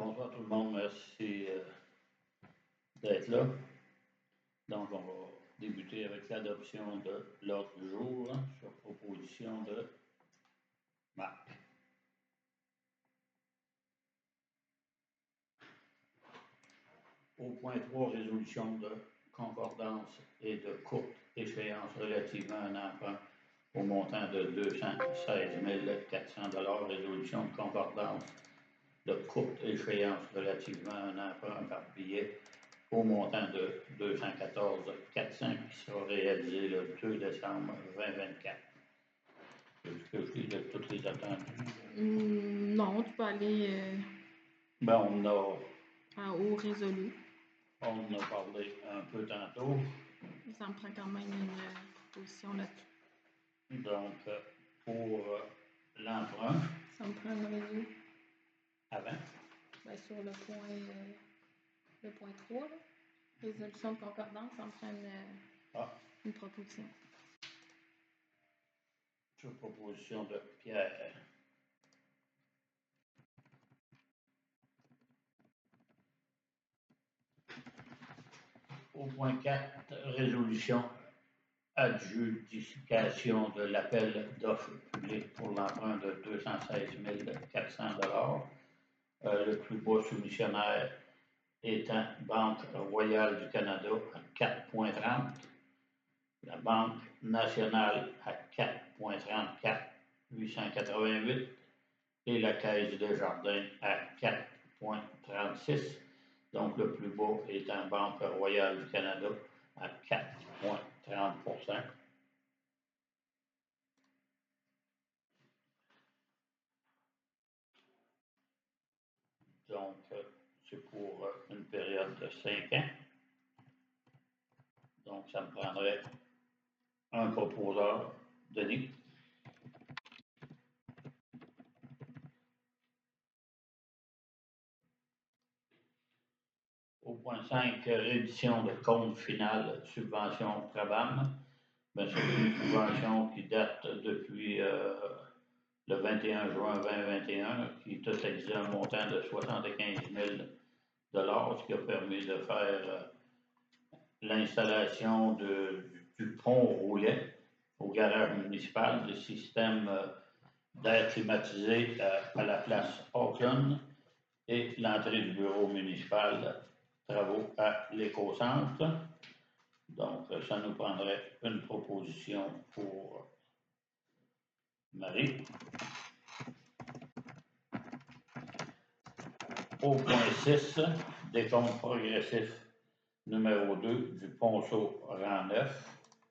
Bonsoir tout le monde, merci d'être là. Donc, on va débuter avec l'adoption de l'ordre du jour sur proposition de Marc. Au point 3, résolution de concordance et de courte échéance relativement à un emprunt au montant de 216 400 $, résolution de concordance de courte échéance relativement à un emprunt par billet au montant de 214 400 qui sera réalisé le 2 décembre 2024. Est-ce que je dis de toutes les attendues? Non, tu peux aller On au résolu. On en a parlé un peu tantôt. Ça me prend quand même une proposition là-dessus. Donc, pour l'emprunt. Ça me prend une résolu. Avant? Bien, sur le point 3, là, résolution de concordance, ça me prend une proposition. Sur proposition de Pierre. Au point 4, résolution adjudication de l'appel d'offres publiques pour l'emprunt de 216 400 $. Le plus bas soumissionnaire étant Banque Royale du Canada à 4,30, la Banque nationale à 4,34 888 et la Caisse des Jardins à 4,36. Donc, le plus bas étant Banque Royale du Canada à 4,30 %. Donc, c'est pour une période de 5 ans. Donc, ça me prendrait un proposeur, Denis. Au point 5, réédition de compte final, subvention Trabam. C'est une subvention qui date depuis le 21 juin 2021, qui totalisait un montant de 75 000 $, ce qui a permis de faire l'installation du pont roulet au garage municipal, le système d'air climatisé à la place Auckland et l'entrée du bureau municipal, travaux à l'éco-centre. Donc, ça nous prendrait une proposition pour Marie. Au point 6, décompte progressif numéro 2 du Ponceau rang 9.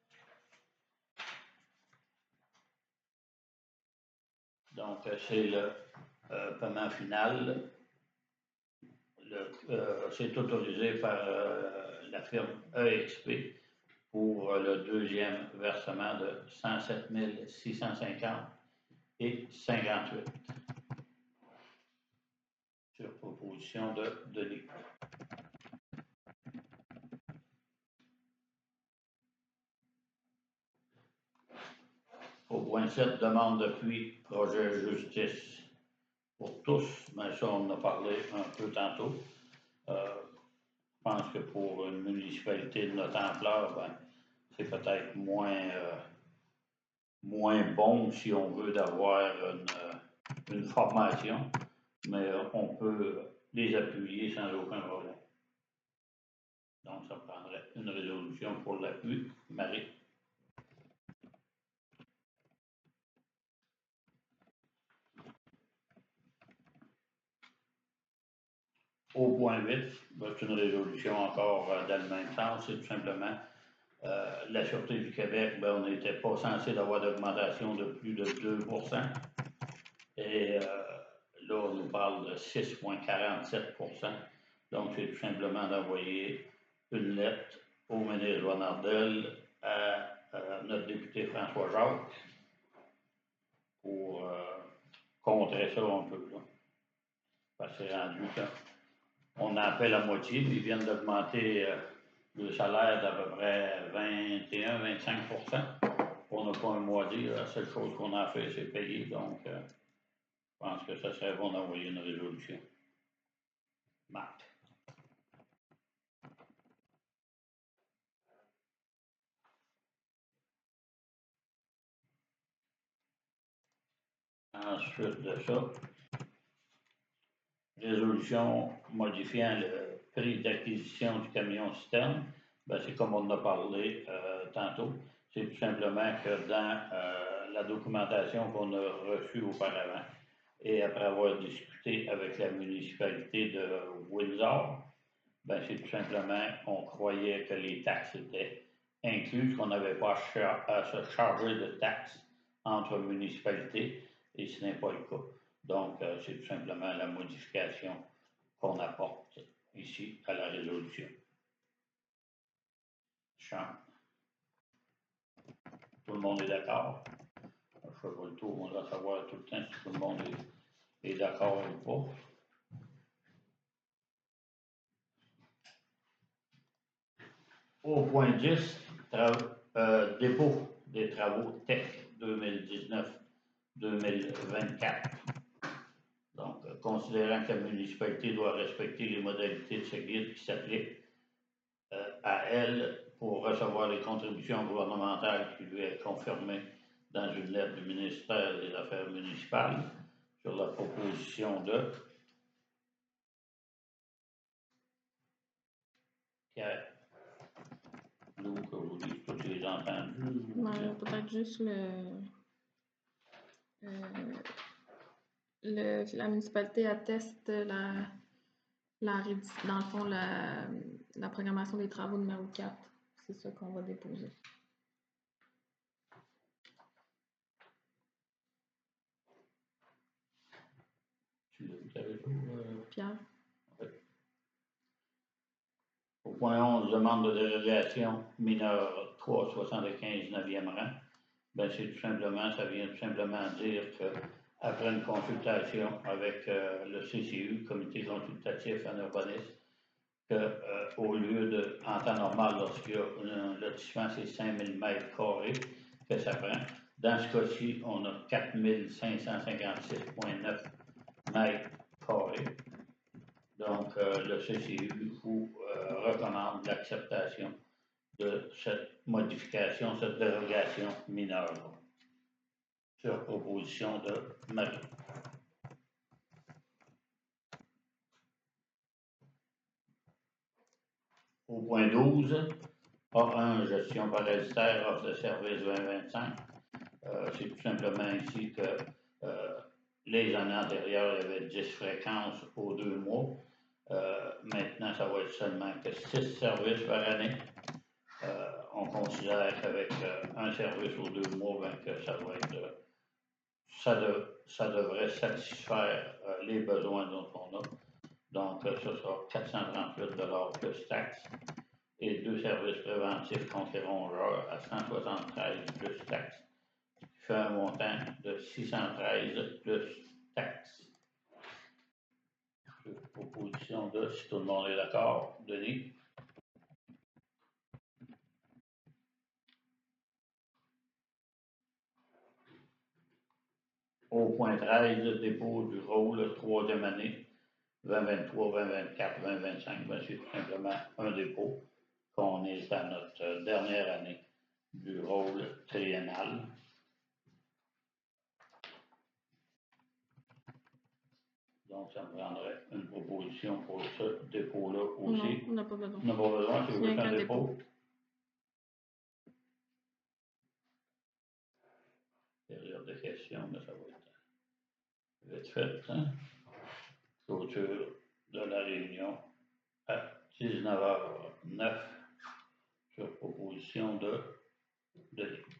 Donc, c'est le paiement final. C'est autorisé par la firme EXP pour le deuxième versement de 107 650 et 58. Sur proposition de Denis. Au point 7, demande d'appui, projet justice pour tous, mais ça on en a parlé un peu tantôt. Je pense que pour une municipalité de notre ampleur, c'est peut-être moins bon si on veut d'avoir une formation, mais on peut les appuyer sans aucun problème. Donc, ça prendrait une résolution pour l'appui. Marie. Au point 8, c'est une résolution encore dans le même sens, c'est tout simplement la Sûreté du Québec, on n'était pas censé avoir d'augmentation de plus de 2 %. Et là, on nous parle de 6,47 %. Donc, c'est tout simplement d'envoyer une lettre au ministre Joannardel, à notre député François Jacques, pour contrer ça un peu. Là. Parce que c'est rendu qu'on en fait la moitié, mais ils viennent d'augmenter le salaire d'à peu près 21-25 %. On n'a pas un mois dit, la seule chose qu'on a fait, c'est payer. Donc, je pense que ça serait bon d'envoyer une résolution. Marc. Ensuite de ça, résolution modifiant le prix d'acquisition du camion citerne. Ben, c'est comme on en a parlé tantôt. C'est tout simplement que dans la documentation qu'on a reçue auparavant, et après avoir discuté avec la municipalité de Windsor, ben, c'est tout simplement qu'on croyait que les taxes étaient incluses, qu'on n'avait pas à se charger de taxes entre municipalités, et ce n'est pas le cas. Donc, c'est tout simplement la modification qu'on apporte ici à la résolution. Champ. Tout le monde est d'accord? Je fais pas le tour, on doit savoir tout le temps si tout le monde est d'accord ou pas. Au point 10, dépôt des travaux TEC 2019-2024. Donc, considérant que la municipalité doit respecter les modalités de ce guide qui s'appliquent à elle pour recevoir les contributions gouvernementales qui lui est confirmée dans une lettre du ministère des Affaires municipales sur la proposition de Pierre. D'où que vous dites tous les entendus. Peut-être juste la municipalité atteste dans le fond, la programmation des travaux numéro 4. C'est ça qu'on va déposer. Tu l'avais Pierre? Oui. Au point 11, demande de dérogation mineure 375 9e rang. Ben, c'est tout simplement, ça vient tout simplement dire qu'après une consultation avec le CCU, Comité consultatif en urbanisme, qu'au lieu de, en temps normal, lorsqu'il y a un lotissement, c'est 5000 mètres carrés que ça prend. Dans ce cas-ci, on a 4556,9 mètres carrés. Donc, le CCU vous recommande l'acceptation de cette modification, cette dérogation mineure sur proposition de Marie. Au point 12, A1, gestion parasitaire, offre de service 2025. C'est tout simplement ici que les années antérieures, il y avait 10 fréquences aux 2 mois. Maintenant, ça va être seulement que 6 services par année. On considère qu'avec un service aux 2 mois, ben, que ça va être, ça devrait satisfaire les besoins dont on a. Donc, ce sera 438 plus taxes et 2 services préventifs contre les rongeurs à 173 plus taxes, qui fait un montant de 613 plus taxes. Proposition de, si tout le monde est d'accord, Denis. Au point 13, dépôt du rôle, 3e année, 2023, 2024, 2025, ben, c'est tout simplement un dépôt qu'on est à notre dernière année du rôle triennal. Donc, ça me prendrait une proposition pour ce dépôt-là aussi. Non, on n'a pas besoin. On n'a pas besoin, c'est juste un dépôt. Période de questions, mais ça va être vite fait. Hein? Clôture de la réunion à 19h09 sur proposition de Denis.